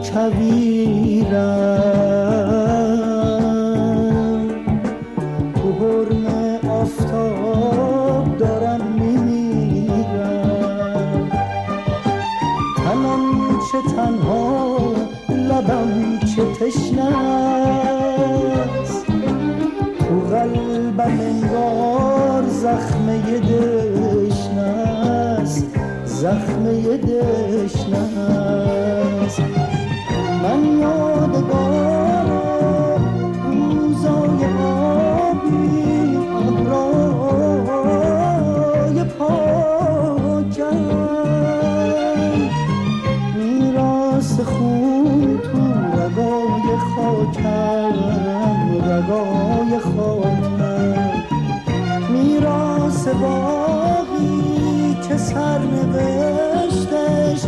کویرم، تو حرم آفتاب دارم میمیرم. تنم چه تنها، لبم چه تشنست، تو قلبم انگار زخمه دشنست، زخمه دشنست. من یادگارم روزای آبی، ابرای پاکم، میراث خون تو رگای خاکم، رگای خاکم. میراث باقی که سرنوشتش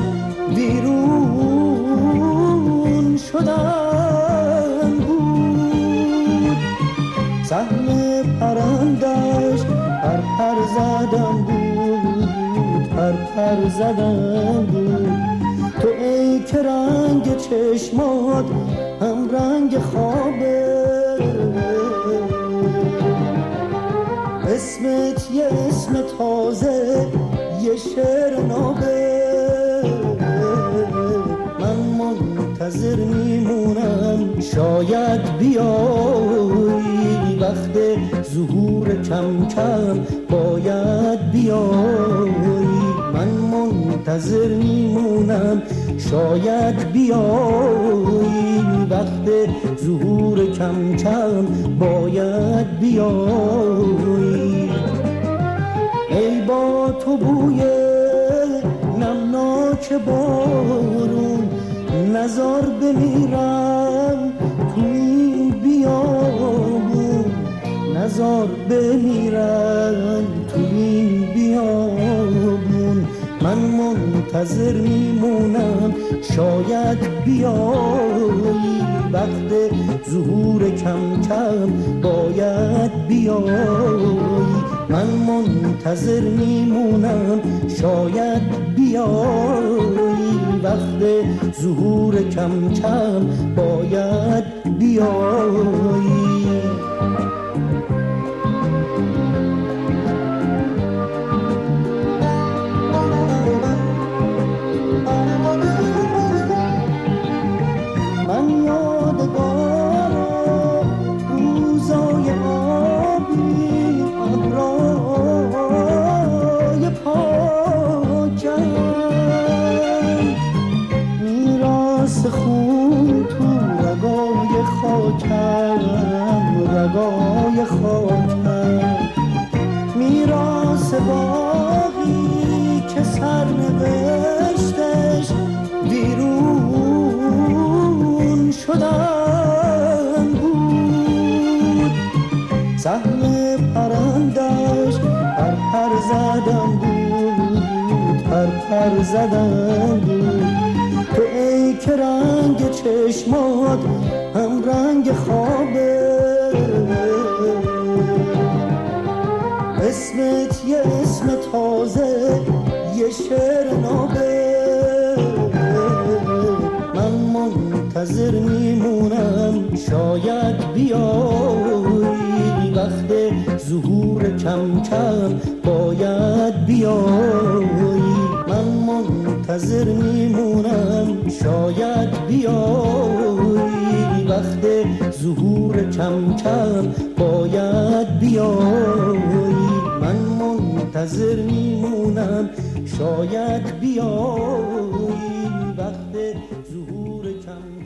ویرون شدن بود. سهم پرندش پر پر زدن بود، پر پر زدن بود. تو ای که رنگ چشمات هم رنگ خوابه، اسمت یه اسم تازه، یه شعر نابه. من منتظر میمونم شاید بیایی، وقت ظهور کم کم باید بیایی. من منتظر میمونم شاید بیایی، وقت ظهور کم کم باید بیایی. ای با تو بوی نمناک بارون، نزار بمیرم تو این بیابون، نزار بمیرم تو این بیابون. من منتظر میمونم شاید بیایی، وقت ظهور کم کم باید بیایی. من منتظر میمونم شاید بیایی، وقت ظهور کم کم باید بیایی. خون تو رگای خاکم، رگای خاکم. میراث باقی که سرنوشتش ویرون شدن بود. سهم پرندش پر پر زدن بود، پر پر زدن بود. تو ای که رنگ چشمات هم رنگ خوابه، اسمت یه اسم تازه، یه شعر نابه. من منتظر میمونم شاید بیایی، وقت ظهور کم کم باید بیایی. من منتظر میمونم شاید بیایی، وقت ظهور کم کم باید بیایی. من منتظر میمونم شاید بیایی، وقت ظهور کم